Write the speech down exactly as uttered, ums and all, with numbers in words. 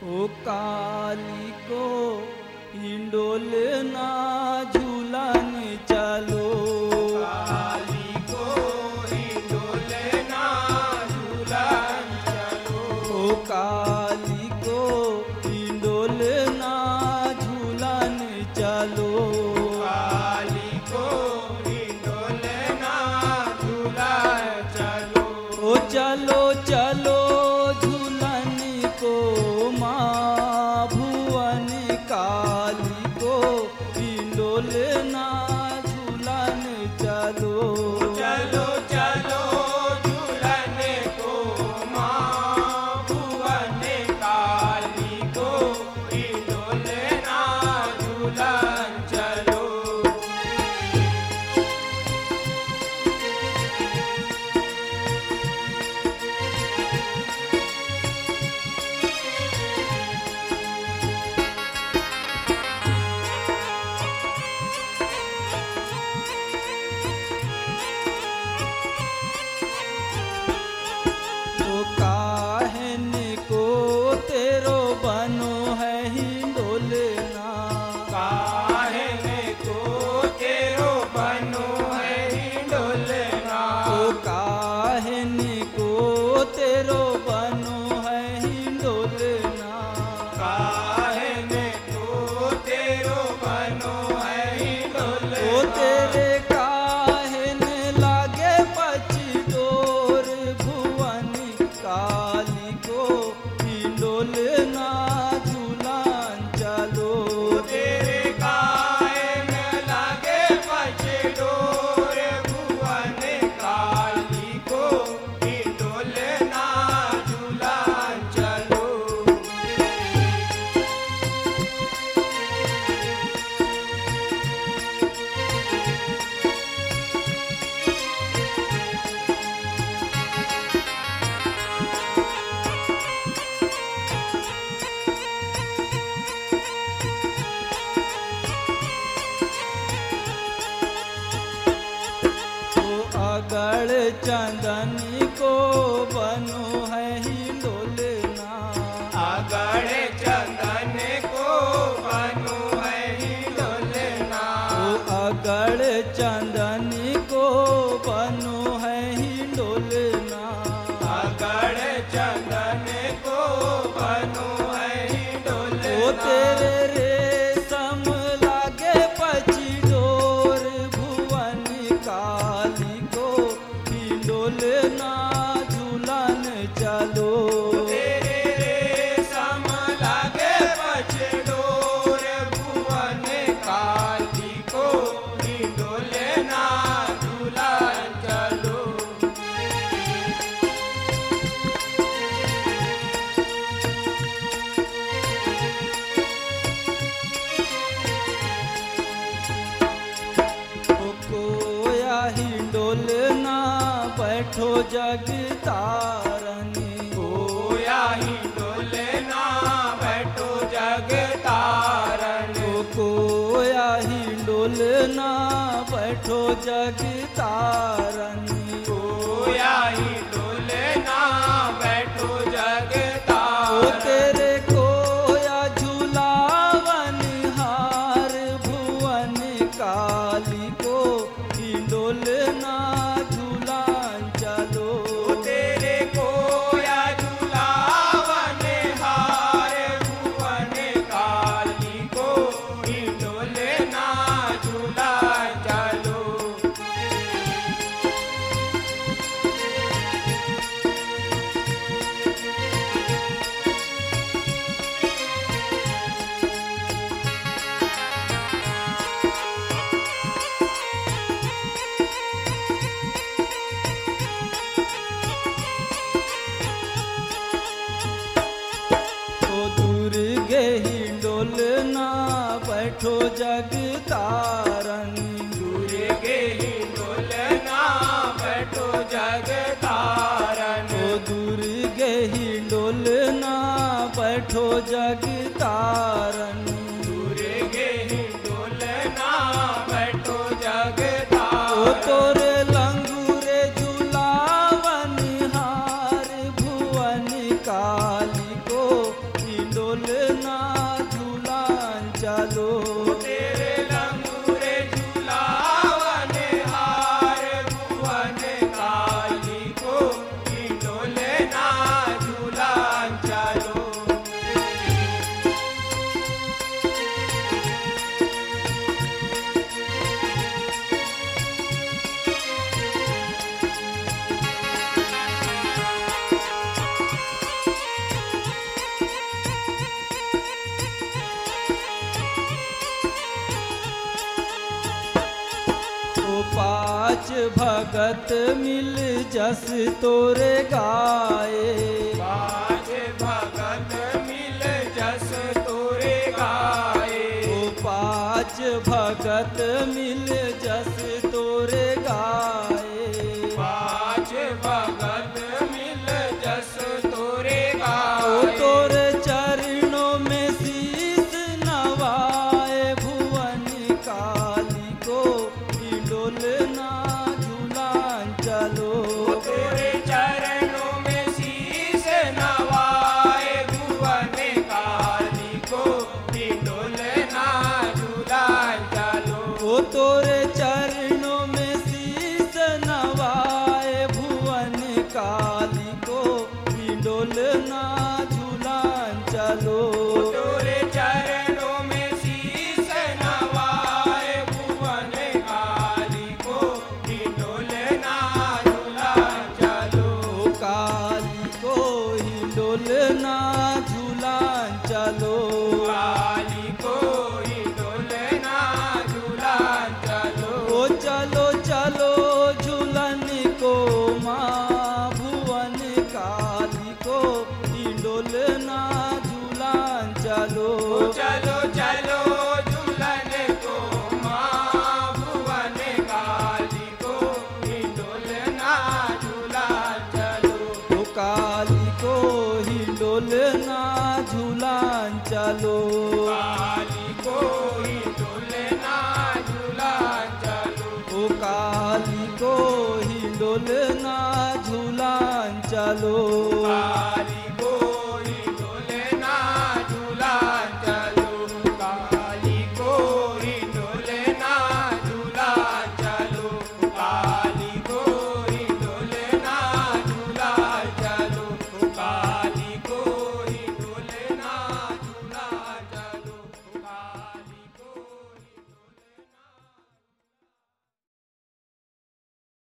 ओ काली को हिंडोलना झूलन चलो, काली को हिंडोलना झूलन चलो, ओ काली को हिंडोलना झूलन चलो, काली को हिंडोलना झूलन चलो, ओ चलो चलो झूलन को माँ भुवन काली को हिंडोलना झूलन चलो, चलो चलो झूलन को माँ भुवन काली को हिंडोलना झूलन चलो। ओ काहन को तेरो बनो है हिंडोलना, काहे को तेरो बनो है हिंडोलना, ओ काहन को तेरो बनो है हिंडोलना, काहे को तेरो बनो है हिंडोलना, ओ तेरे काहन लागे पची डोर भुवन काली को हिंडोलना झूलन चलो, तेरे काहे में लागे पचे डोर भुवन काली को हिंडोलना झूलन चलो। ओ अगड़ चंदनी को बनो है हिंडोलना, अगड़ चंदन को बनो है हिंडोलना, ओ अगड़ चंदनी को बनो है हिंडोलना, अगड़ चंदन को बनो है हिंडोलना, ओ तेरे रेशम लागे पची डोर भुवन काली को हिंडोलना झूलन चलो, तेरे रेशम लागे पचे डोर भुवन काली को हिंडोलना झूलन चलो। ओ कोया हिंडोलना बैठो जग तारनी, कोया हिंडोलना बैठो जग तारन, ओ कोया हिंडोलना बैठो जग तारनी, कोया हिंडोलना बैठो जग ओ तारन, तेरे कोया झूलावन हार भुवन काली को हिंडोलना झूलन चलो, तेरे कोया झूलावन हार भुवन काली को हिंडोलना झूलन चलो। ओ दुर्गे हिंडोलना बैठो जग तारनी, दुर्गे हिंडोलना बैठो जग तारन, ओ दुर्गे हिंडोलना बैठो जग तारनी, दुर्गे हिंडोलना बैठो जग ओ तारन, तोरे लंगूरे झूला हिंडोलना झूलान चालो। तेरे लंगूरे झूलावन हार भुवन काली को हिंडोलना झूलान चालो। पाँच भगत मिल जस तोरे गाए। पाँच भगत मिल जस तोरे गाए। ओ पाँच भगत मिल जस तोरे गाए। पाँच भगत मिल जस तोरे ओ गाए। तोरे चरणों में शीस नवाए भुवन काली को हिंडोलना झूलान चलो। तेरे चरणों में शीस नवाए भुवन काली को हिंडोलना झूलान चालो। ओ तोरे चरणों में शीस नवाए भुवन काली को हिंडोलना झूलान चलो। तोरे चरणों में शीस नवाए भुवन काली को हिंडोलना झूलान चालो। ओ काली को हिंडोलना झूलान चलो। काली को हिंडोलना झूलान चालो। ओ चलो चलो झूलन को माँ भुवन काली को हिंडोलना झूलान चलो। चलो चलो झूलन को माँ भुवन काली को हिंडोलना झूलान चलो। ओ काली को हिंडोलना झूलान चलो। काली को हिंडोलना झूलान चलो। ओ काली को हिंडोलना झूलान चलो। काली